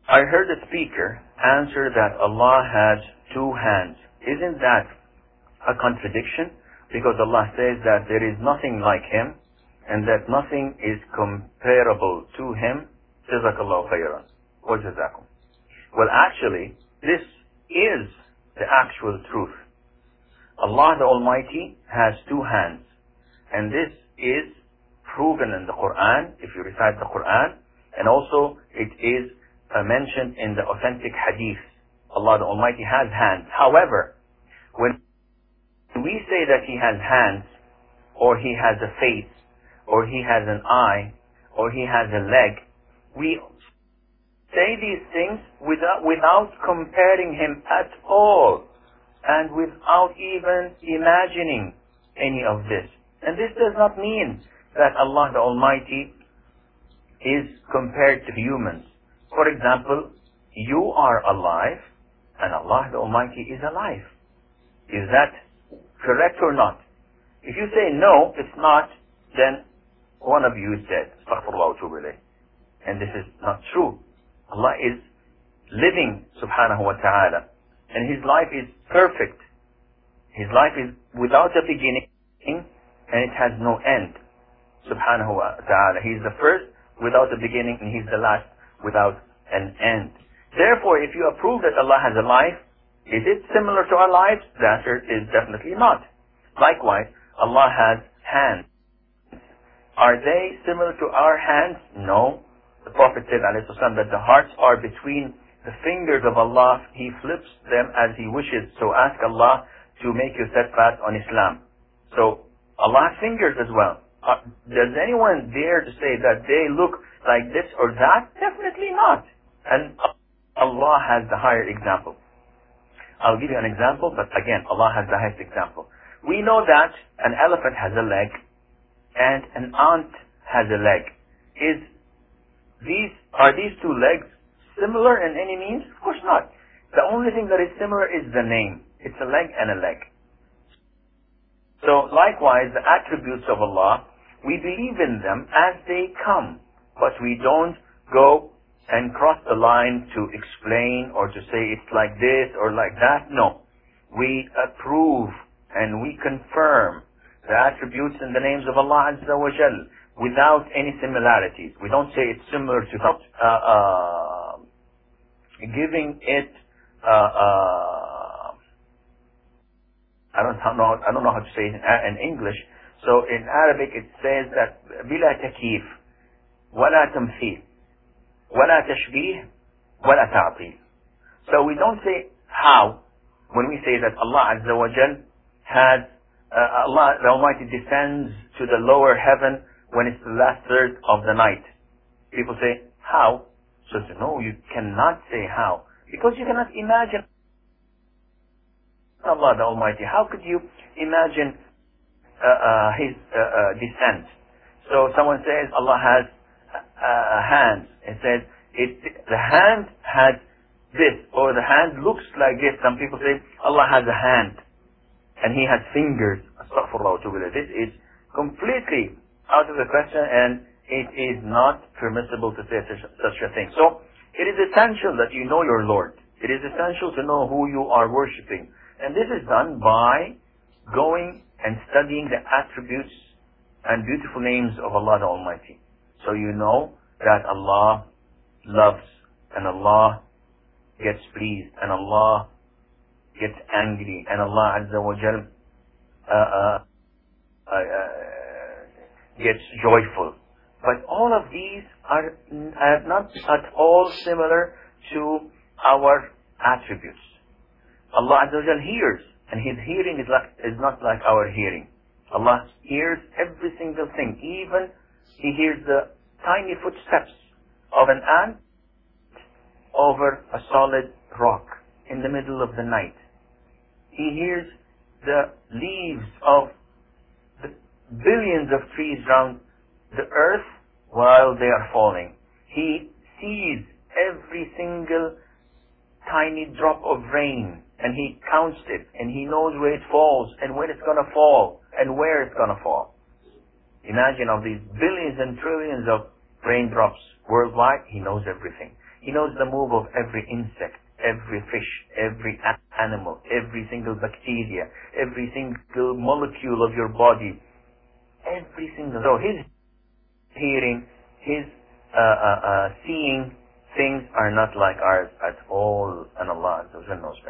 I heard a speaker answer that Allah has two hands. Isn't that a contradiction? Because Allah says that there is nothing like Him and that nothing is comparable to Him. Jazakallahu khairan. Wa jazakum. Well, actually, this is the actual truth. Allah the Almighty has two hands. And this is proven in the Quran, if you recite the Quran, and also it is mentioned in the authentic hadith. Allah the Almighty has hands. However, when we say that He has hands, or He has a face, or He has an eye, or He has a leg, we say these things without comparing Him at all, and without even imagining any of this. And this does not mean that Allah the Almighty is compared to humans. For example, you are alive, and Allah the Almighty is alive. Is that correct or not? If you say no, it's not, then one of you is dead. Astaghfirullah wa atubu ilayh. And this is not true. Allah is living, subhanahu wa ta'ala, and His life is perfect. His life is without a beginning, and it has no end, subhanahu wa ta'ala. He is the first without a beginning, and He's the last without an end. Therefore, if you approve that Allah has a life, is it similar to our lives? The answer is definitely not. Likewise, Allah has hands. Are they similar to our hands? No. The Prophet said, alayhi salam, that the hearts are between the fingers of Allah. He flips them as He wishes. So ask Allah to make you steadfast on Islam. So Allah has fingers as well. Does anyone dare to say that they look like this or that? Definitely not. And Allah has the higher example. I'll give you an example, but again, Allah has the highest example. We know that an elephant has a leg and an ant has a leg. Are these two legs similar in any means? Of course not. The only thing that is similar is the name. It's a leg and a leg. So likewise, the attributes of Allah, we believe in them as they come, but we don't go and cross the line to explain or to say it's like this or like that. No. We approve and we confirm the attributes and the names of Allah Azza wa Jal without any similarities. We don't say it's similar to giving it I don't know how to say it in English. So in Arabic it says that بلا تكييف ولا تمثيل ولا تشبيه ولا تعطيل. So we don't say how when we say that Allah Azza wa Jal has Allah the Almighty descends to the lower heaven when it's the last third of the night. People say how? So no, you cannot say how, because you cannot imagine Allah the Almighty. How could you imagine His descent? So someone says Allah has hands. It says the hand has this, or the hand looks like this. Some people say Allah has a hand and He has fingers. Astaghfirullah. This is completely out of the question, and it is not permissible to say such a thing. So it is essential that you know your Lord. It is essential to know who you are worshipping. And this is done by going and studying the attributes and beautiful names of Allah the Almighty. So you know that Allah loves, and Allah gets pleased, and Allah gets angry, and Allah Azza wa Jal gets joyful. But all of these are not at all similar to our attributes. Allah Azza wa Jal hears, and His hearing is not like our hearing. Allah hears every single thing. Even He hears the tiny footsteps of an ant over a solid rock in the middle of the night. He hears the leaves of the billions of trees around the earth while they are falling. He sees every single tiny drop of rain, and He counts it, and He knows where it falls and when it's going to fall and where it's going to fall. Imagine of these billions and trillions of raindrops worldwide, He knows everything. He knows the move of every insect, every fish, every animal, every single bacteria, every single molecule of your body, every single. So his hearing, his seeing things are not like ours at all, and Allah Azza wa Jalla knows best.